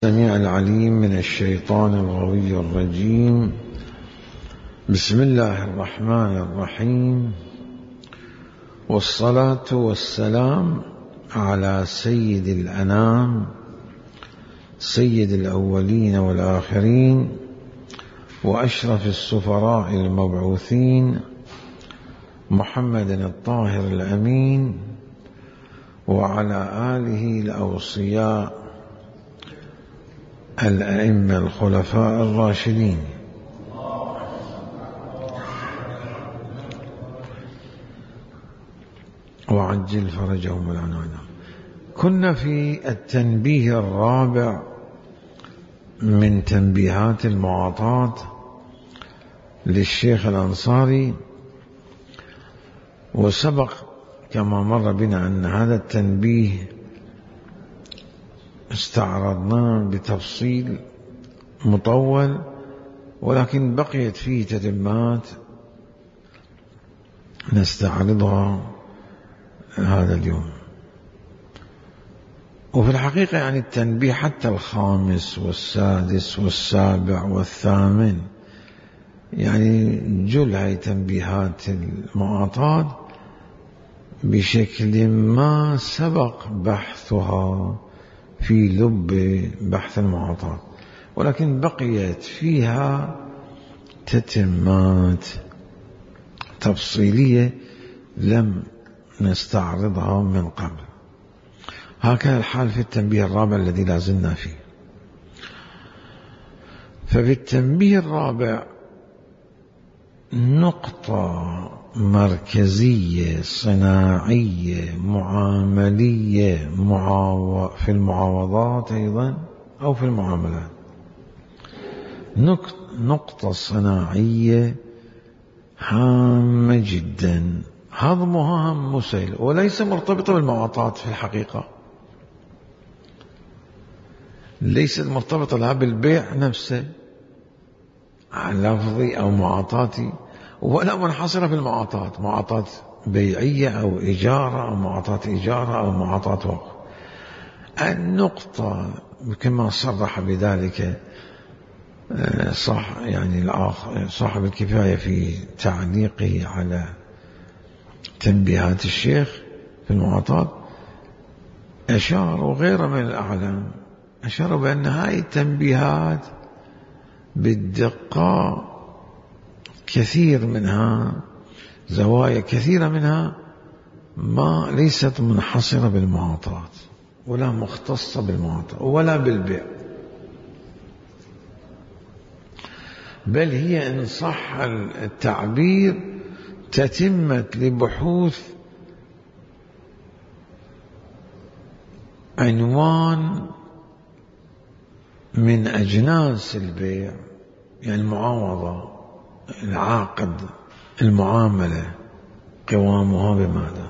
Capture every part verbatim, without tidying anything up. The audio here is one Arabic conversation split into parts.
السميع العليم من الشيطان الغوي الرجيم. بسم الله الرحمن الرحيم، والصلاة والسلام على سيد الأنام سيد الأولين والآخرين وأشرف السفراء المبعوثين محمد الطاهر الأمين وعلى آله الأوصياء الأئمة الخلفاء الراشدين. وعجل فرجهم العنان. كنا في التنبيه الرابع من تنبيهات المعاطاة للشيخ الأنصاري، وسبق كما مر بنا أن هذا التنبيه استعرضناه بتفصيل مطول، ولكن بقيت فيه تتمات نستعرضها هذا اليوم. وفي الحقيقة يعني التنبيه حتى الخامس والسادس والسابع والثامن، يعني جل هاي تنبيهات المعاطاة بشكل ما سبق بحثها في لب بحث المعاطاة، ولكن بقيت فيها تتمات تفصيلية لم نستعرضها من قبل. هكذا الحال في التنبيه الرابع الذي لازلنا فيه. ففي التنبيه الرابع نقطة مركزية صناعية معاملية معاو... في المعاوضات أيضا أو في المعاملات، نقطة, نقطة صناعية هامة جدا، هضمها هم مسهل وليس مرتبطة بالمعاطاة. في الحقيقة ليست مرتبطة لا بالبيع نفسه لفظي أو معاطاتي، ولا منحصرة في المعاطاة، معاطاة بيعية أو إجارة أو معاطاة إجارة أو معاطاة وقف. النقطة كما صرح بذلك صح يعني صاحب الكفاية في تعليقه على تنبيهات الشيخ في المعاطاة، أشار وغيره من الأعلام أشاروا بأن هاي التنبيهات بالدقة كثير منها زوايا كثيرة منها ما ليست منحصرة بالمعاطاة ولا مختصة بالمعاطاة ولا بالبيع، بل هي إن صح التعبير تتمة لبحوث عنوان من أجناس البيع، يعني المعاوضة، العقد، المعاملة، قوامها بماذا؟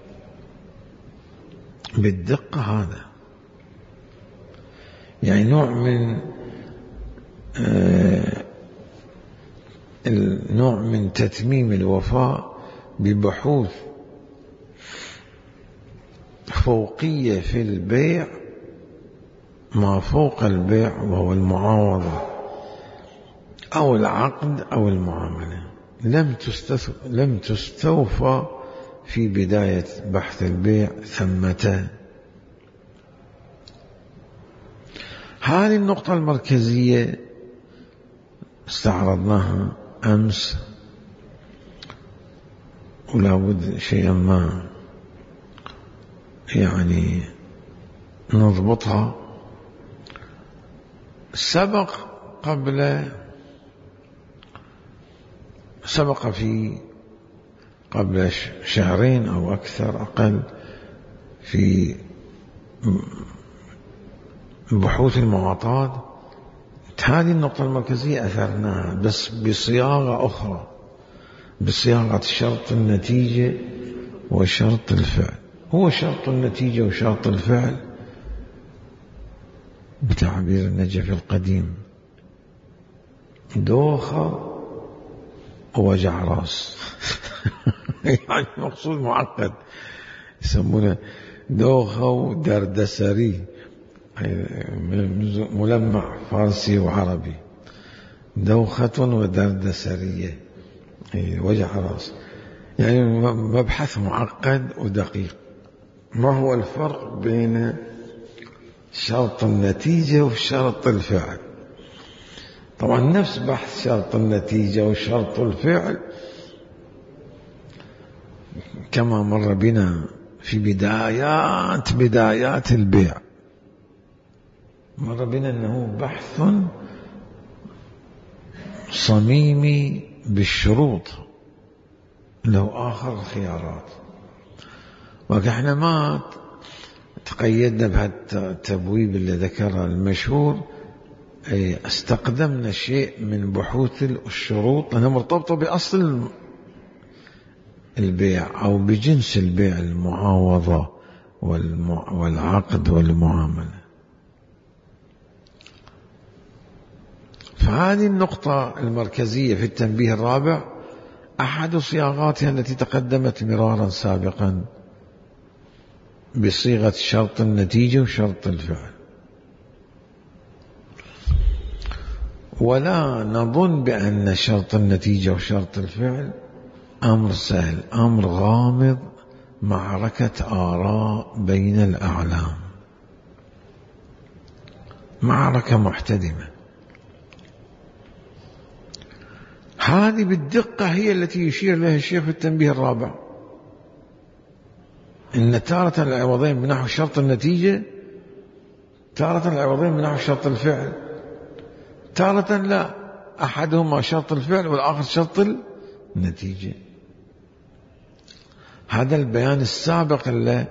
بالدقة. هذا يعني نوع من آه النوع من تتميم الوفاء ببحوث فوقية في البيع، ما فوق البيع وهو المعاوضة أو العقد أو المعاملة، لم لم تستوفى في بداية بحث البيع ثمة. هذه النقطة المركزية استعرضناها أمس، ولا بد شيئا ما يعني نضبطها. سبق قبل سبق في قبل شهرين أو أكثر أقل في بحوث المعاطاة هذه النقطة المركزية أثرناها، بس بصياغة أخرى، بصياغة شرط النتيجة وشرط الفعل. هو شرط النتيجة وشرط الفعل بتعبير النجف القديم دوخة ووجع راس يعني مقصود معقد، يسمونه دوخة ودردسري. ملمع فارسي وعربي، دوخة ودردسرية، وجع راس، يعني مبحث معقد ودقيق. ما هو الفرق بين شرط النتيجة وشرط الفعل؟ طبعا نفس بحث شرط النتيجة وشرط الفعل كما مر بنا في بدايات بدايات البيع، مر بنا أنه بحث صميمي بالشروط له آخر الخيارات، وإحنا ما تقيدنا بهذا التبويب اللي ذكره المشهور، استقدمنا شيء من بحوث الشروط أنها مرتبطة بأصل البيع أو بجنس البيع، المعاوضة والعقد والمعاملة. فهذه النقطة المركزية في التنبيه الرابع أحد صياغاتها التي تقدمت مرارا سابقا بصيغة شرط النتيجة وشرط الفعل. ولا نظن بأن شرط النتيجة وشرط الفعل أمر سهل، أمر غامض، معركة آراء بين الأعلام، معركة محتدمة. هذه بالدقة هي التي يشير لها الشيخ في التنبيه الرابع، إن تارة العوضين من نحو شرط النتيجة، تارة العوضين من نحو شرط الفعل، تارة لا، أحدهما شرط الفعل والآخر شرط النتيجة. هذا البيان السابق اللي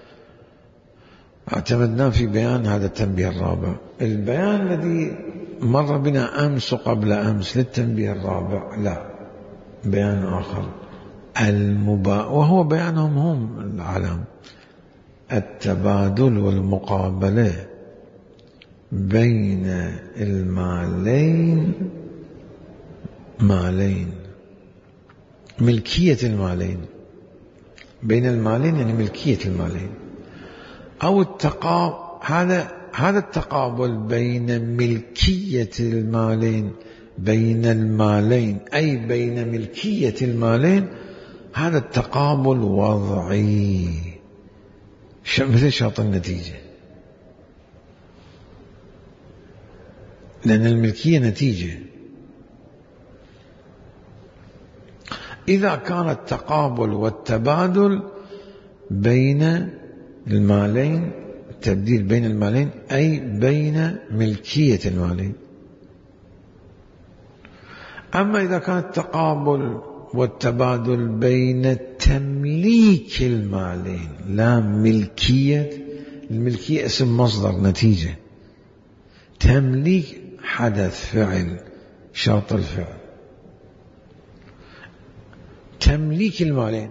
اعتمدناه في بيان هذا التنبيه الرابع. البيان الذي مر بنا أمس وقبل أمس للتنبيه الرابع لا، بيان آخر المبا... وهو بيانهم هم العلم، التبادل والمقابلة بين المالين، مالين، ملكية المالين، بين المالين يعني ملكية المالين، أو التقابل، هذا هذا التقابل بين ملكية المالين، بين المالين أي بين ملكية المالين، هذا التقابل وضعي مثل شرط النتيجة، لأن الملكية نتيجة. إذا كان التقابل والتبادل بين المالين، التبديل بين المالين أي بين ملكية المالين. أما إذا كان التقابل والتبادل بين تمليك المالين لا ملكية، الملكية اسم مصدر نتيجة، تمليك حدث فعل شرط الفعل، تمليك المالين.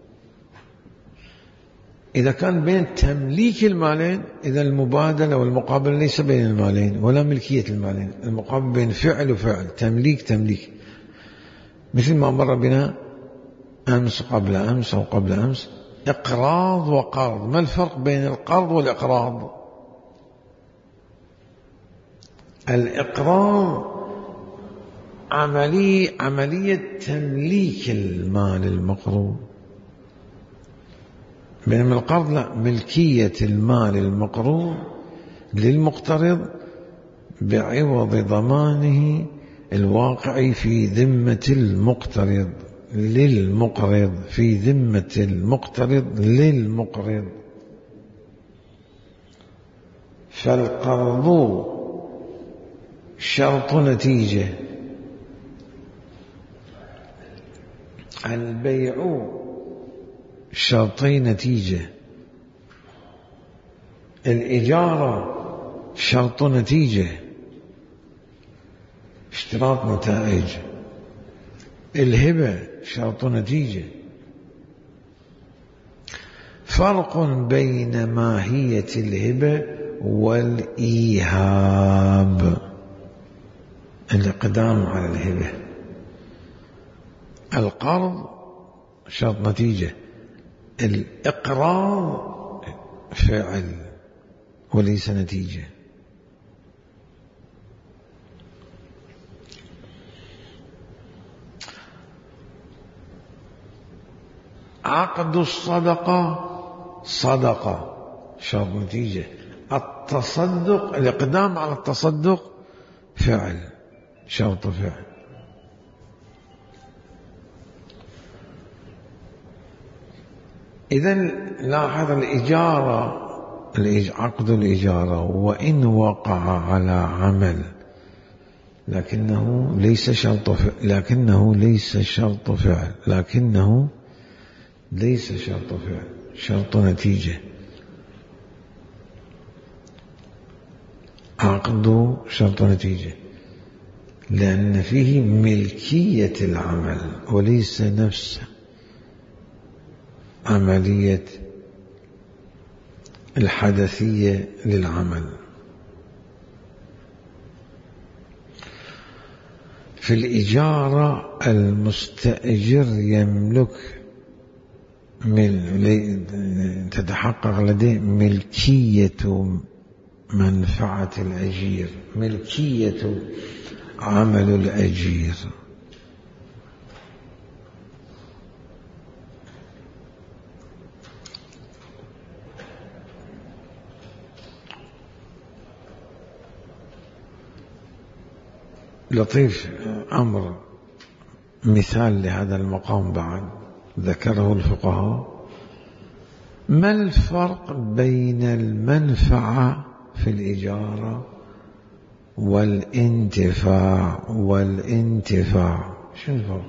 إذا كان بين تمليك المالين، إذا المبادلة والمقابلة ليس بين المالين ولا ملكية المالين، المقابل بين فعل وفعل، تمليك تمليك، مثل ما مر بنا أمس قبل أمس أو قبل أمس، إقراض وقرض. ما الفرق بين القرض والإقراض؟ الإقراض عملية عملية تمليك المال المقروض، بينما القرض لا، ملكية المال المقروض للمقترض بعوض ضمانه الواقع في ذمة المقترض للمقرض، في ذمة المقترض للمقرض. فالقرض شرط نتيجة، البيع شرطي نتيجة، الإجارة شرط نتيجة، اشتراط نتائج، الهبة شرط نتيجة. فرق بين ماهية الهبة والإيهاب، الإقدام على الهبة. القرض شرط نتيجة، الإقراض فعل، وليس نتيجة. عقد الصدقة صدقة شرط نتيجة. التصدق الإقدام على التصدق فعل شرط فعل. إذن لاحظ الإجارة عقد الإجارة وإن وقع على عمل لكنه ليس شرط فعل لكنه ليس شرط فعل لكنه ليس شرط فعل شرط نتيجة. عقد شرط نتيجة لأن فيه ملكية العمل وليس نفس عملية الحدثية للعمل. في الإجارة المستأجر يملك من تتحقق لديه ملكية منفعة الأجير ملكية عمل الأجير. لطيف أمر مثال لهذا المقام بعد ذكره الفقهاء. ما الفرق بين المنفعة في الإجارة والانتفاع والانتفاع؟ شو الفرق؟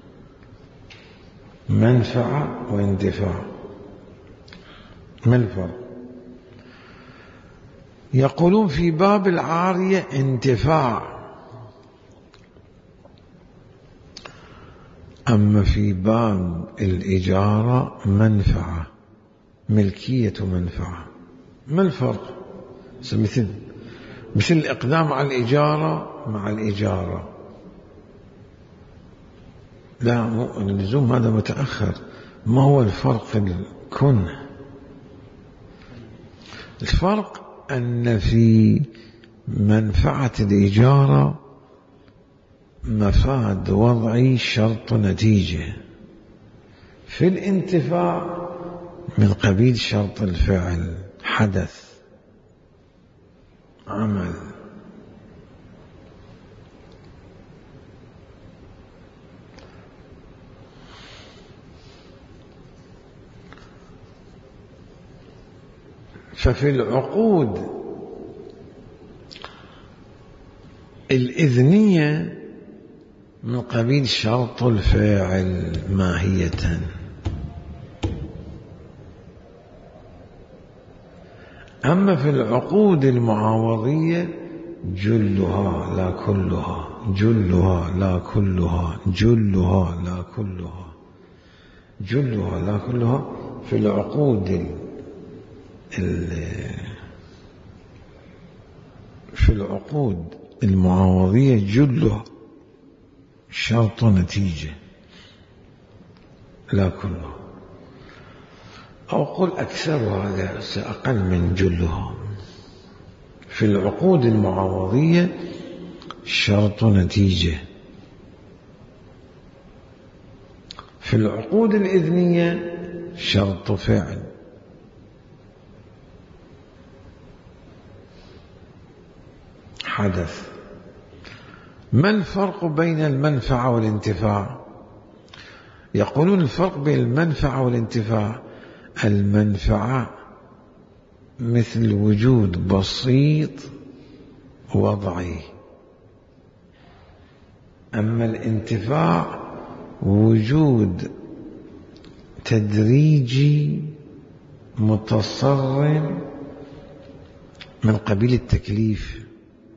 منفعة وانتفاع ما الفرق؟ يقولون في باب العارية انتفاع، أما في باب الإجارة منفعة ملكية منفعة. ما الفرق؟ مثل مثل الإقدام على الإجارة مع الإجارة. لا اللزوم هذا متأخر. ما هو الفرق الكنه؟ الفرق أن في منفعة الإجارة مفاد وضعي شرط نتيجة، في الانتفاع من قبيل شرط الفعل حدث عمل. ففي العقود الإذنية من قبيل شرط الفاعل ماهية، أما في العقود المعاوضية جلها لا كلها جلها لا كلها جلها لا كلها جلها لا كلها. في العقود ال في العقود المعاوضية جلها شرط نتيجة لا كلها، أو قل أكثرها أقل من جلها. في العقود المعاوضية شرط نتيجة، في العقود الإذنية شرط فعل. حدث. ما الفرق بين المنفعة والانتفاع؟ يقولون الفرق بين المنفعة والانتفاع المنفعة مثل وجود بسيط وضعي، أما الانتفاع وجود تدريجي متصرم من قبيل التكليف.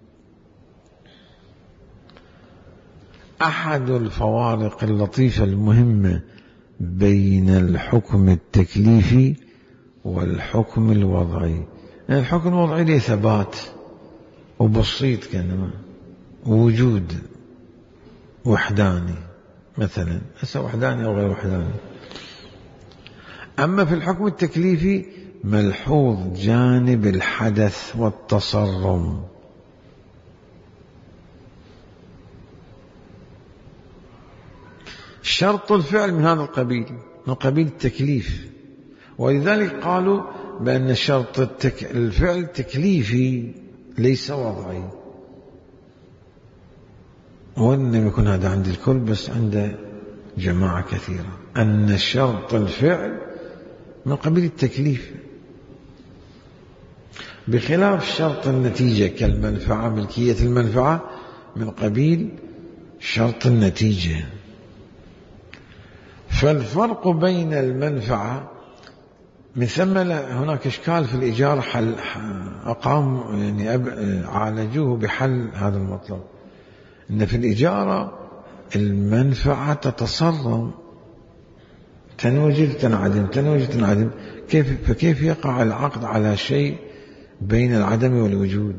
أحد الفوارق اللطيفة المهمة بين الحكم التكليفي والحكم الوضعي، يعني الحكم الوضعي له ثبات وبسيط كأنما وجود وحداني مثلا، هسه وحداني أو غير وحداني. أما في الحكم التكليفي ملحوظ جانب الحدث والتصرم. شرط الفعل من هذا القبيل، من قبيل التكليف، ولذلك قالوا بأن شرط التك... الفعل تكليفي ليس وضعي. ولم يكن هذا عند الكل، بس عند جماعة كثيرة أن شرط الفعل من قبيل التكليف، بخلاف شرط النتيجة كالمنفعة، ملكية المنفعة من قبيل شرط النتيجة. فالفرق بين المنفعة من ثم هناك إشكال في الإيجار، حل أقام يعني عالجوه بحل هذا المطلب، إن في الإجارة المنفعة تتصرم، تنوجد تنعدم تنوجد تنعدم. كيف فكيف يقع العقد على شيء بين العدم والوجود؟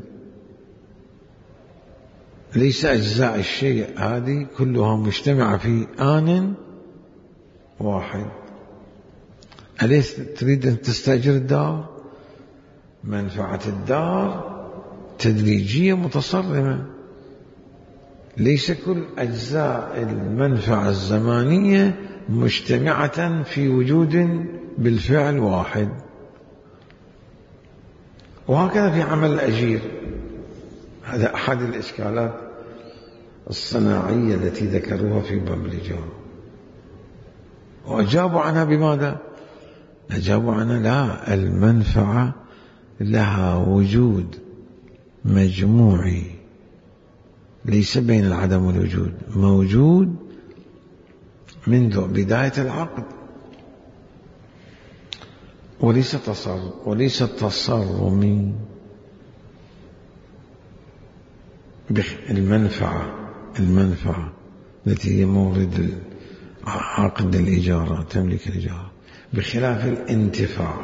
ليس أجزاء الشيء هذه كلها مجتمعة في آن واحد. أليس تريد أن تستأجر الدار؟ منفعة الدار تدريجية متصرمة، ليس كل أجزاء المنفعة الزمانية مجتمعة في وجود بالفعل واحد. وهكذا في عمل الأجير، هذا أحد الإشكالات الصناعية التي ذكروها في باب الإيجار. وأجابوا عنها بماذا؟ أجابوا عنها لا، المنفعة لها وجود مجموعي ليس بين العدم والوجود، موجود منذ بداية العقد، وليس تصرم وليس تصرمي. المنفعة المنفعة التي هي مورد عقد الإجارة، تملك الإجارة، بخلاف الانتفاع.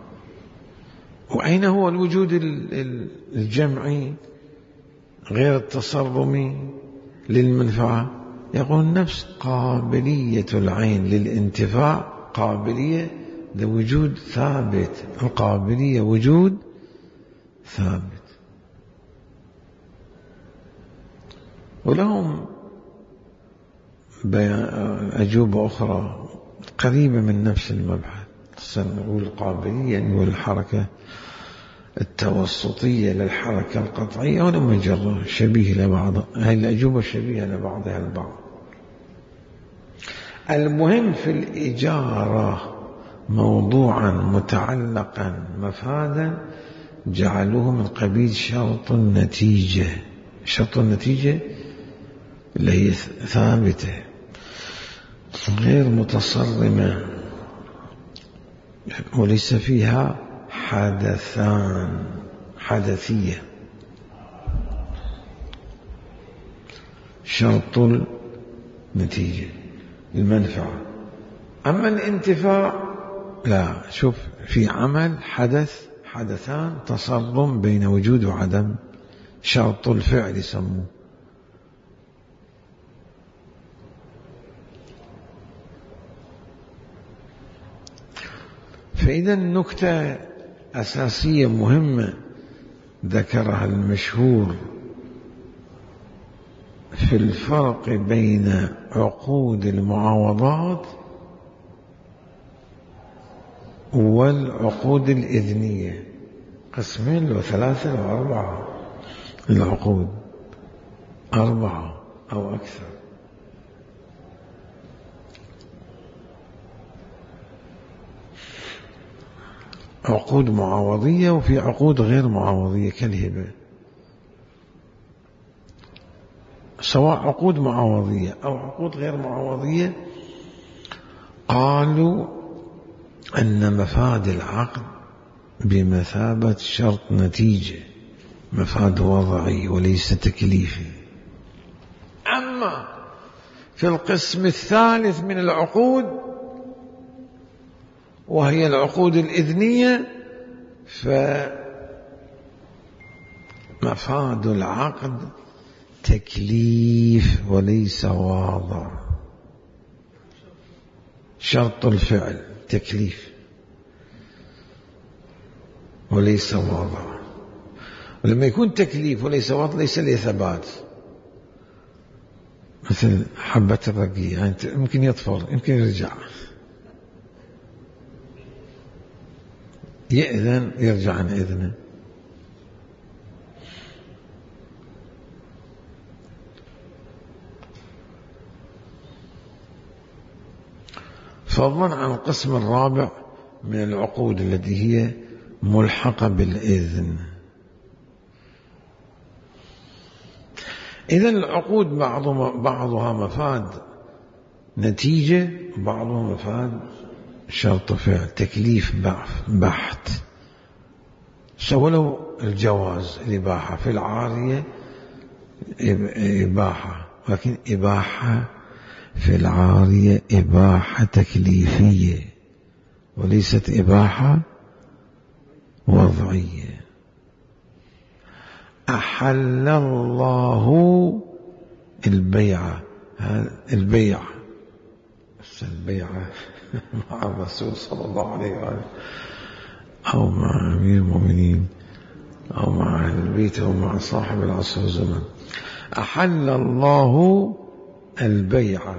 وأين هو الوجود الجمعي غير التصرمي للمنفعة؟ يقول نفس قابلية العين للانتفاع قابلية لوجود ثابت، القابلية وجود ثابت. ولهم أجوبة أخرى قريبة من نفس المبحث. نقول القابلية نقول الحركة التوسطية للحركة القطعية ولم يجرى شبيه لبعض، هذه الأجوبة شبيهة لبعضها البعض. المهم في الإجارة موضوعا متعلقا مفادا جعلوه من قبيل شرط النتيجة. شرط النتيجة اللي هي ثابتة غير متصرمة وليس فيها حدثان حدثية. شرط النتيجة المنفعة. أما الانتفاع لا، شوف في عمل حدث حدثان تصرم بين وجود وعدم، شرط الفعل يسموه. فإذا نكتة أساسية مهمة ذكرها المشهور في الفرق بين عقود المعاوضات والعقود الإذنية. قسمين لو ثلاثة لو أربعة العقود، أربعة أو أكثر. عقود معاوضية وفي عقود غير معاوضية كالهبة. سواء عقود معاوضية أو عقود غير معاوضية، قالوا أن مفاد العقد بمثابة شرط نتيجة، مفاد وضعي وليس تكليفي. أما في القسم الثالث من العقود وهي العقود الإذنية، فمفاد العقد تكليف وليس واضع. شرط الفعل تكليف. وليس وضع. ولما يكون تكليف وليس وضع ليس له ثبات، مثل حبة الرقية، يعني يمكن يطفر يمكن يرجع، يأذن يرجع عن إذنه. فضلا عن القسم الرابع من العقود التي هي ملحقة بالإذن. إذن العقود بعضها مفاد نتيجة، بعضها مفاد شرط فعل، تكليف بحت. سولوا الجواز، الإباحة في العارية إباحة، لكن إباحة في العارية إباحة تكليفية وليست إباحة وضعية. أحل الله البيعة، البيع البيعة مع الرسول صلى الله عليه وآله أو مع أمير المؤمنين أو مع أهل البيت أو مع صاحب العصر والزمن. أحل الله البيعة،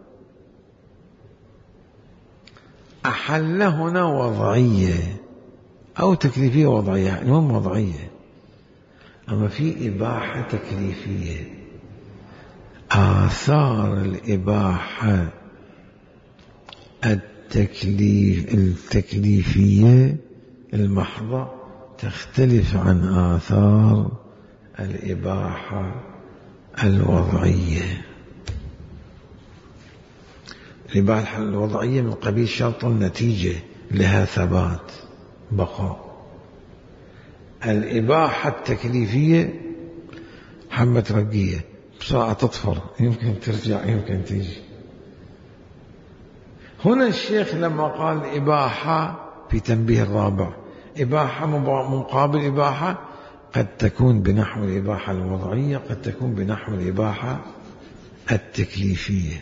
أحل هنا وضعية أو تكليفية وضعية، يعني هم وضعية. أما في إباحة تكليفية، آثار الإباحة التكليف التكليفية المحضة تختلف عن آثار الإباحة الوضعية. الإباحة الوضعية من قبيل شرط النتيجة لها ثبات بقاء. الإباحة التكليفية حبة رقية بسرعة تطفر، يمكن ترجع يمكن تيجي. هنا الشيخ لما قال إباحة في تنبيه الرابع، إباحة مقابل إباحة قد تكون بنحو الإباحة الوضعية، قد تكون بنحو الإباحة التكليفية.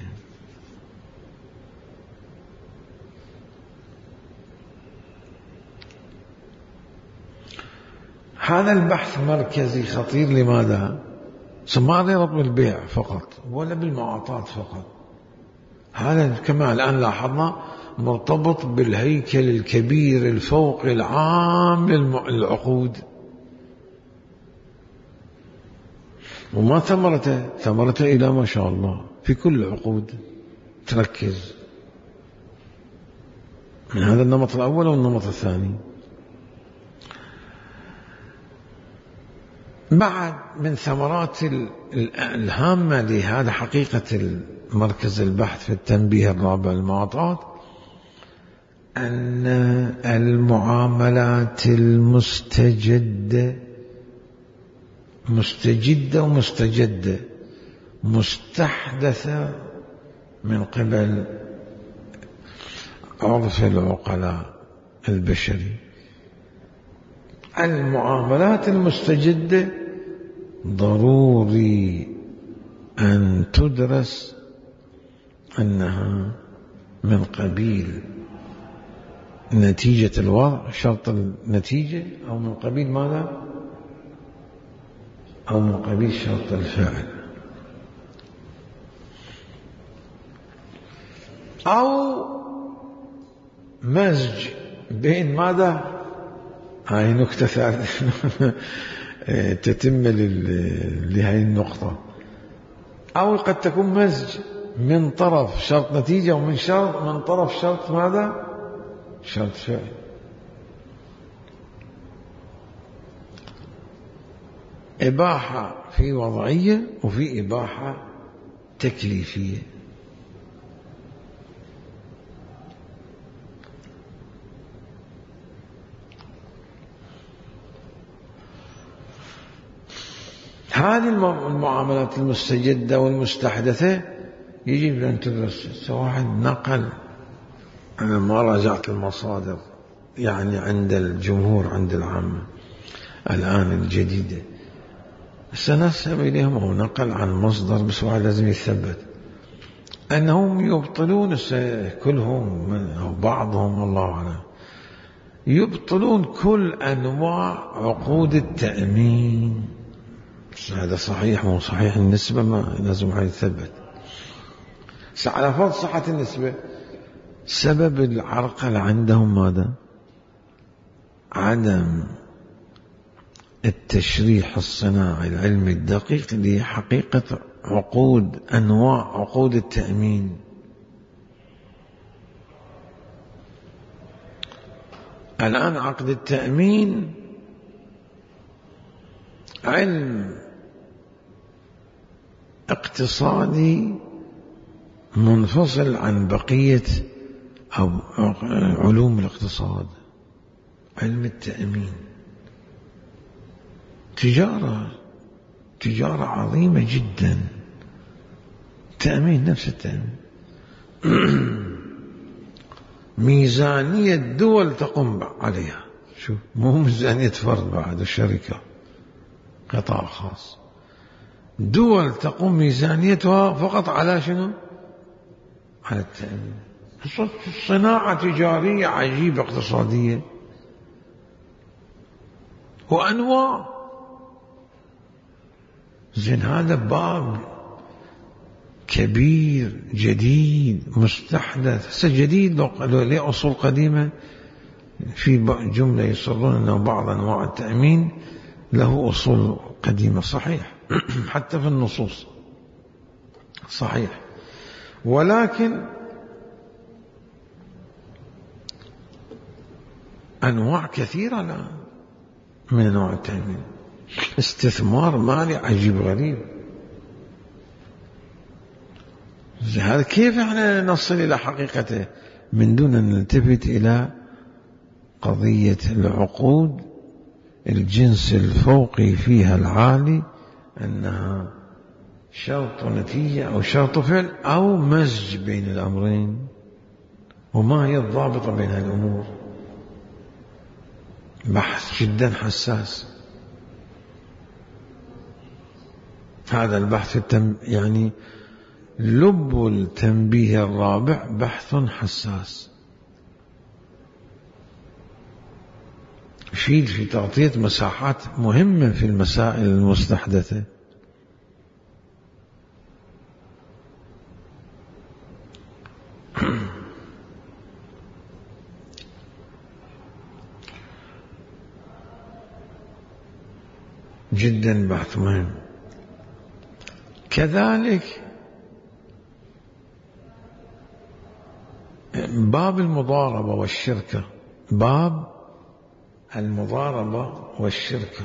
هذا البحث مركزي خطير. لماذا؟ ما ربط بالبيع فقط ولا بالمعاطات فقط، هذا كما الآن لاحظنا مرتبط بالهيكل الكبير الفوق العام للعقود. وما ثمرته؟ ثمرته إلى ما شاء الله في كل العقود تركز من هذا النمط الأول والنمط الثاني. بعد من ثمرات الهامة لهذا حقيقة مركز البحث في التنبيه الرابع المعاطات أن المعاملات المستجدة مستجدة ومستجدة مستحدثة من قبل عرف العقلاء البشري. المعاملات المستجدة ضروري أن تدرس أنها من قبيل نتيجة الوضع، شرط النتيجة، أو من قبيل ماذا؟ أو من قبيل شرط الفعل، أو مزج بين ماذا؟ هاي نكتة ثالثة تتم لهذه النقطة. أو قد تكون مزج من طرف شرط نتيجة ومن شرط من طرف شرط ماذا؟ شرط فعل. إباحة في وضعية وفي إباحة تكليفية. هذه المعاملات المستجدة والمستحدثة يجب أن تدرس. واحد نقل، أنا ما راجعت المصادر يعني عند الجمهور عند العامة الآن الجديدة، سنسحب إليهم أو نقل عن مصدر، بس واحد لازم يثبت أنهم يبطلون كلهم أو بعضهم الله أعلم يبطلون كل أنواع عقود التأمين. هذا صحيح مو صحيح؟ النسبة ما لازم يثبت. على فرض صحة النسبة، سبب العرقلة عندهم ماذا؟ عدم التشريح الصناعي العلمي الدقيق لحقيقة عقود أنواع عقود التأمين. الآن عقد التأمين علم اقتصادي منفصل عن بقية أو علوم الاقتصاد. علم التأمين تجارة تجارة عظيمة جدا. تأمين نفس التأمين ميزانية دول تقوم عليها. شوف، مو ميزانية فرد بعد الشركة، قطاع خاص. دول تقوم ميزانيتها فقط على شنو؟ على التأمين. صناعة تجارية عجيبة اقتصادية وأنواع. زين، هذا باب كبير جديد مستحدث. هسه جديد لو ليه أصول قديمة. في جملة يصرون أن بعض أنواع التأمين له أصول قديمة، صحيح حتى في النصوص صحيح، ولكن أنواع كثيرة الآن من أنواع التأمين. استثمار مالي عجيب غريب. هذا كيف احنا نصل إلى حقيقته من دون أن نلتفت إلى قضية العقود الجنس الفوقي فيها العالي، أنها شرط نتيجة أو شرط فعل أو مزج بين الأمرين، وما هي الضابطة بين هالأمور. بحث جدا حساس هذا البحث. التم يعني لب التنبيه الرابع بحث حساس يفيد في تغطية مساحات مهمة في المسائل المستحدثة. جدا بحث مهم. كذلك باب المضاربة والشركة. باب المضاربة والشركة،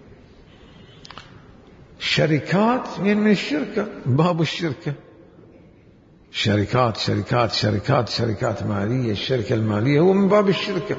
شركات من من الشركة، باب الشركة، شركات شركات شركات شركات مالية. الشركة المالية هو من باب الشركة.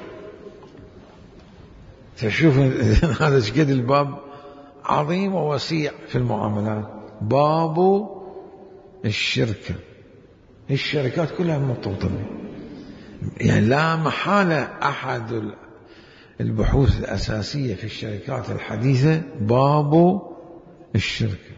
تشوف هذا قد الباب عظيم ووسيع في المعاملات. باب الشركة، الشركات كلها مرتبطة، يعني لا محالة. أحد البحوث الأساسية في الشركات الحديثة باب الشركة.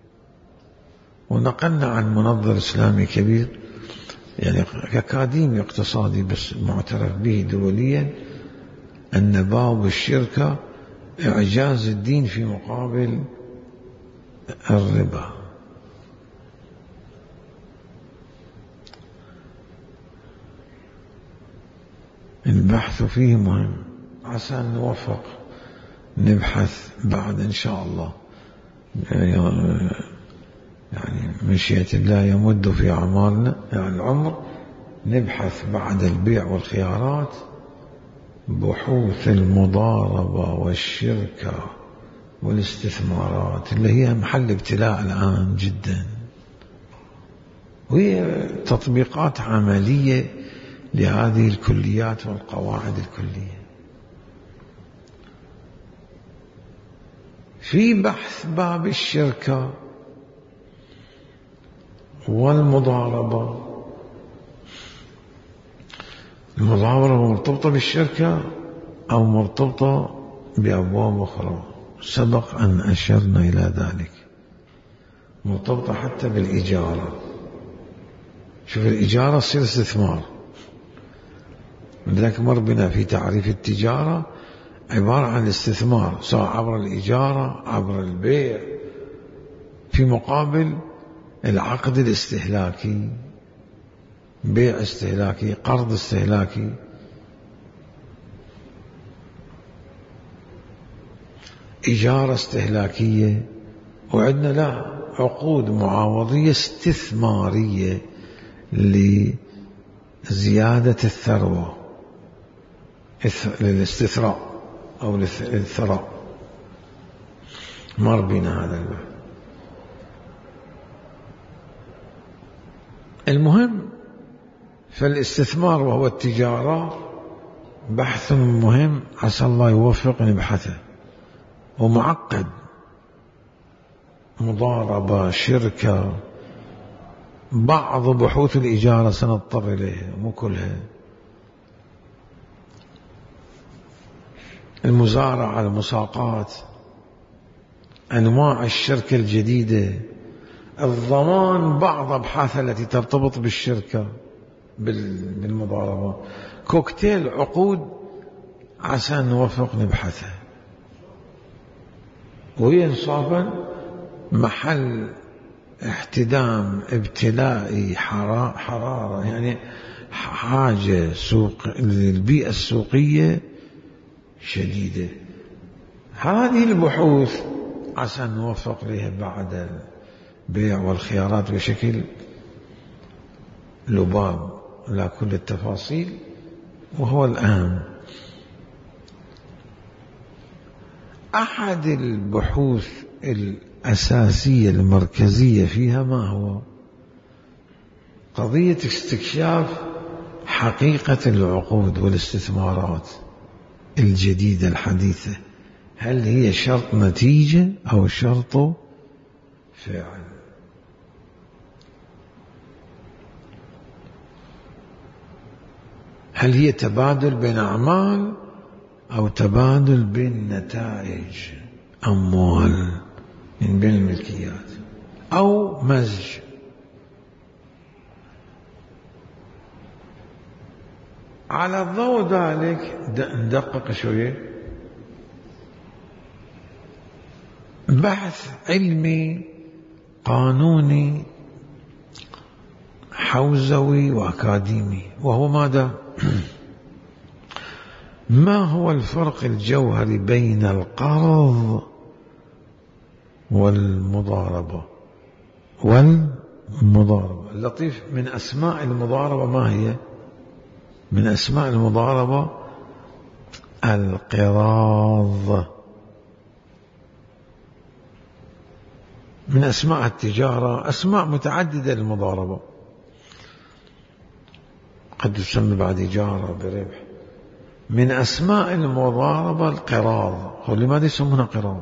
ونقلنا عن منظر إسلامي كبير، يعني أكاديمي اقتصادي بس معترف به دوليا، أن باب الشركة إعجاز الدين في مقابل الربا. البحث فيه مهم. عسى أن نوفق نبحث بعد إن شاء الله، يعني مشيئة الله يمد في أعمارنا، يعني العمر، نبحث بعد البيع والخيارات بحوث المضاربة والشركة والاستثمارات اللي هي محل ابتلاء الآن جدا، وهي تطبيقات عملية لهذه الكليات والقواعد الكلية. في بحث باب الشركة والمضاربة. المضاربة مرتبطة بالشركة أو مرتبطة بأبواب أخرى، سبق أن أشرنا إلى ذلك. مرتبطة حتى بالإجارة. شوف، الإجارة تصير استثمار، لذلك مر بنا في تعريف التجارة عبارة عن الاستثمار، سواء عبر الإجارة عبر البيع، في مقابل العقد الاستهلاكي، بيع استهلاكي، قرض استهلاكي. إجارة استهلاكية، وعندنا لا عقود معاوضية استثمارية لزيادة الثروة، للاستثراء أو للثراء. مر بنا هذا البحث. المهم، فالاستثمار وهو التجارة بحث مهم، عسى الله يوفق نبحثه، ومعقد، مضاربة، شركة. بعض بحوث الإجارة سنضطر إليها، مو كلها. المزارعة، المساقات، أنواع الشركة الجديدة، الضمان، بعض أبحاث التي ترتبط بالشركة بالمضاربة. كوكتيل عقود عسى أن نوفق نبحثها، وهي إنصافا محل احتدام ابتلائي، حرارة، يعني حاجة سوق للبيئة السوقية شديدة. هذه البحوث عسى أن نوفق لها بعد البيع والخيارات بشكل لباب، لا كل التفاصيل، وهو الآن أحد البحوث الأساسية المركزية فيها ما هو؟ قضية استكشاف حقيقة العقود والاستثمارات الجديدة الحديثة. هل هي شرط نتيجة أو شرط فعل؟ هل هي تبادل بين أعمال أو تبادل بين نتائج، أموال من بين الملكيات، أو مزج؟ على ضوء ذلك ندقق شوية. بحث علمي قانوني حوزوي وأكاديمي، وهو ماذا؟ ما هو الفرق الجوهري بين القرض والمضاربة؟ والمضاربة اللطيف من أسماء المضاربة ما هي؟ من أسماء المضاربة القراض. من أسماء التجارة أسماء متعددة للمضاربة، قد تسمى بعد إجارة بربح. من أسماء المضاربة القراض. لماذا يسمونها قراض؟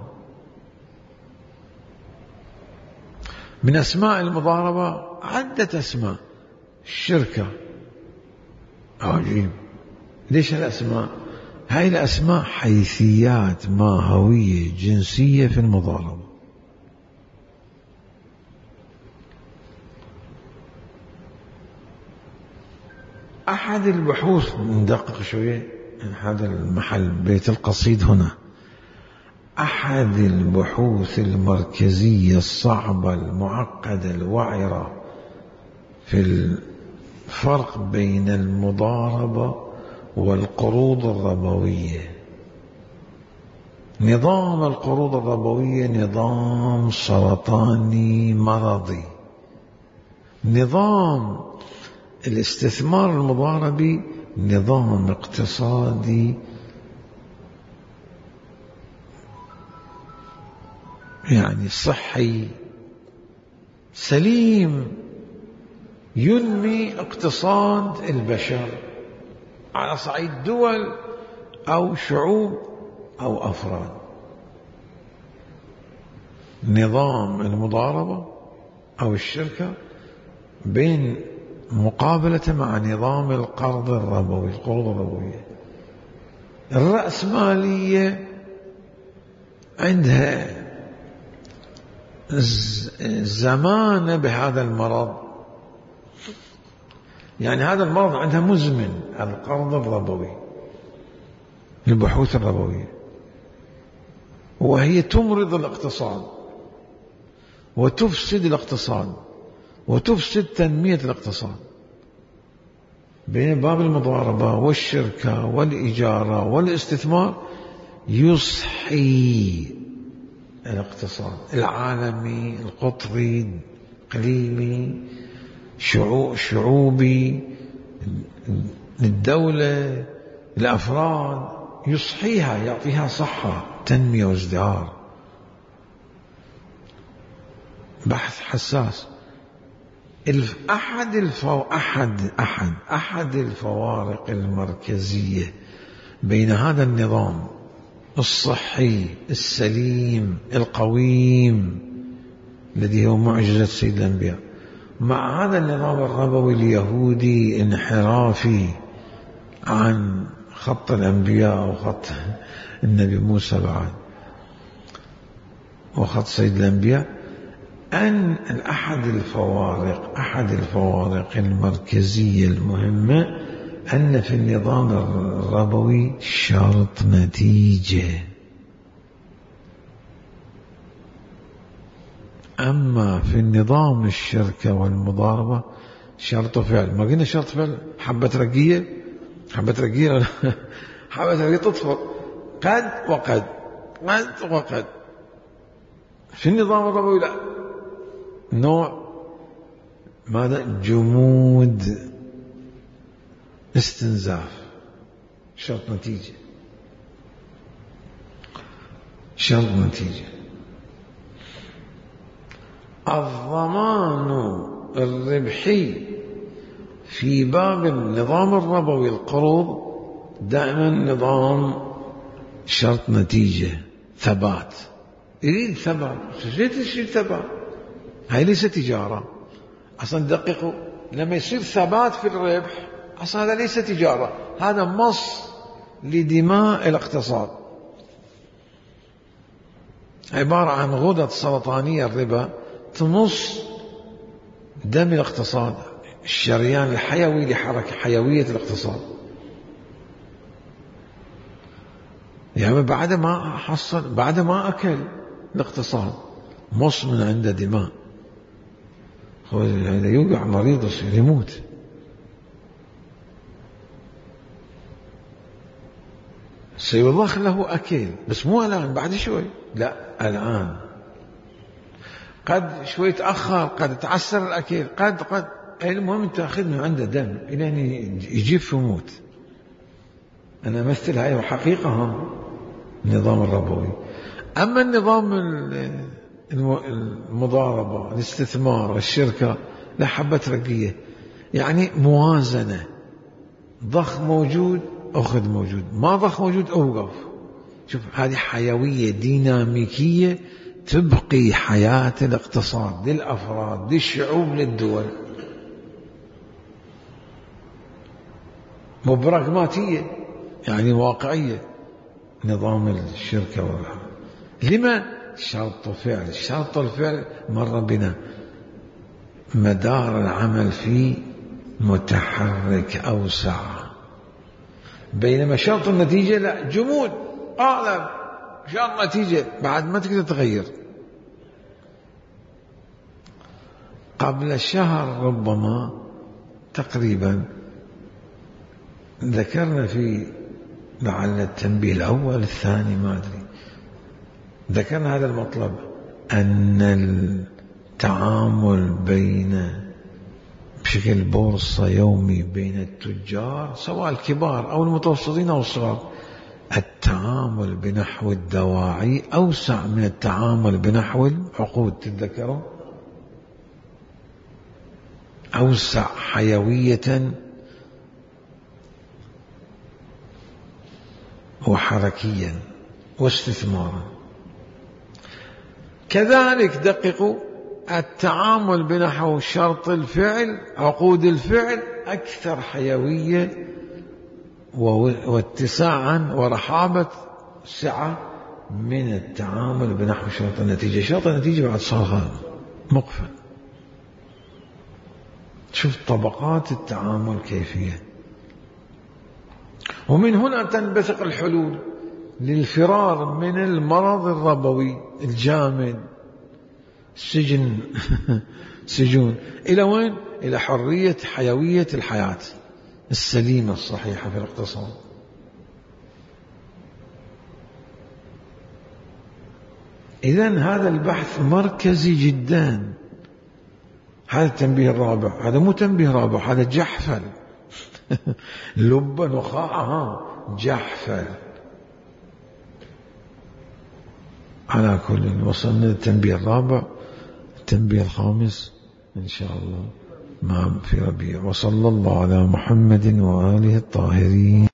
من أسماء المضاربة عدة أسماء. الشركة، عجيب، ليش الأسماء؟ هاي الأسماء حيثيات ماهوية جنسية في المضاربة. أحد البحوث، ندقق شوية، هذا المحل بيت القصيد هنا، أحد البحوث المركزية الصعبة المعقدة الوعرة في الفرق بين المضاربة والقروض الربوية. نظام القروض الربوية نظام سرطاني مرضي. نظام الاستثمار المضاربي نظام اقتصادي يعني صحي سليم، ينمي اقتصاد البشر على صعيد دول أو شعوب أو أفراد. نظام المضاربة أو الشركة بين مقابلة مع نظام القرض الربوي، القروض الربوية. الرأسمالية عندها زمان بهذا المرض، يعني هذا المرض عندها مزمن، القرض الربوي، البحوث الربوية، وهي تمرض الاقتصاد وتفسد الاقتصاد وتفسد تنمية الاقتصاد. بين باب المضاربة والشركة والإجارة والاستثمار يصحي الاقتصاد العالمي، القطري، الإقليمي، شعوبي، الدولة، الأفراد، يصحيها، يعطيها صحة، تنمية وازدهار. بحث حساس. أحد الفو... أحد أحد أحد الفوارق المركزية بين هذا النظام الصحي السليم القويم الذي هو معجزة سيد الأنبياء مع هذا النظام الربوي اليهودي انحرافي عن خط الأنبياء وخط النبي موسى بعد وخط سيد الأنبياء، أن أحد الفوارق أحد الفوارق المركزية المهمة أن في النظام الربوي شرط نتيجة، أما في النظام الشركة والمضاربة شرط فعل. ما قلنا شرط فعل حبة رقية، حبة رقية حبة رقية تطفر قد وقد قد وقد. في النظام الربوي لا، نوع ماذا؟ جمود، استنزاف، شرط نتيجة، شرط نتيجة. الضمان الربحي في باب النظام الربوي القروض دائما نظام شرط نتيجة، ثبات، يريد ثبات. ليش تشير ثبات؟ هاي ليس تجارة أصلا. دققوا، لما يصير ثبات في الربح أصلا هذا ليس تجارة، هذا مص لدماء الاقتصاد، عبارة عن غدد سرطانية. الربا تمص دم الاقتصاد، الشريان الحيوي لحركة حيوية الاقتصاد. يعني بعد ما حصل، بعد ما أكل الاقتصاد مص من عنده دماء، هذا يوقع مريض يصير يموت. سيضخ له أكل، بس مو الآن، بعد شوي، لا الآن. قد شوي تأخر، قد تعسر الأكل، قد قد المهم تأخذ من عنده دم إلى أن يجيب يموت. أنا أمثل هاي حقيقة هم النظام الربوي. أما النظام المضاربة، الاستثمار، الشركة، لا حبة رقية، يعني موازنة، ضخ موجود أخذ موجود، ما ضخ موجود أوقف. شوف هذه حيوية ديناميكية تبقي حياة الاقتصاد للأفراد للشعوب للدول، مبراغماتية يعني واقعية. نظام الشركة والرحمة لما؟ شرط فعل. شرط الفعل مر بنا، مدار العمل فيه متحرك أوسع، بينما شرط النتيجة لا، جمود أعلم. شرط النتيجة بعد ما تقدر تغير. قبل شهر ربما تقريبا ذكرنا في لعل التنبيه الأول الثاني ما أدري، ذكرنا هذا المطلب، أن التعامل بين بشكل بورصة يومي بين التجار سواء الكبار أو المتوسطين أو الصغار، التعامل بنحو الدواعي أوسع من التعامل بنحو العقود. تتذكروا؟ أوسع حيوية وحركيا واستثمارا. كذلك دققوا، التعامل بنحو شرط الفعل، عقود الفعل، أكثر حيوية واتساعا ورحابة سعة من التعامل بنحو شرط النتيجة. شرط النتيجة بعد صار مقفل. شوف طبقات التعامل كيفية. ومن هنا تنبثق الحلول للفرار من المرض الربوي الجامد، سجن سجون، إلى وين؟ إلى حرية حيوية الحياة السليمة الصحيحة في الاقتصاد. إذن هذا البحث مركزي جدا. هذا التنبيه الرابع، هذا مو تنبيه رابع، هذا جحفل لبا وخاء جحفل. على كل وصلنا للتنبيه الرابع، التنبيه الخامس إن شاء الله ما في ربيع. وصلى الله على محمد وآله الطاهرين.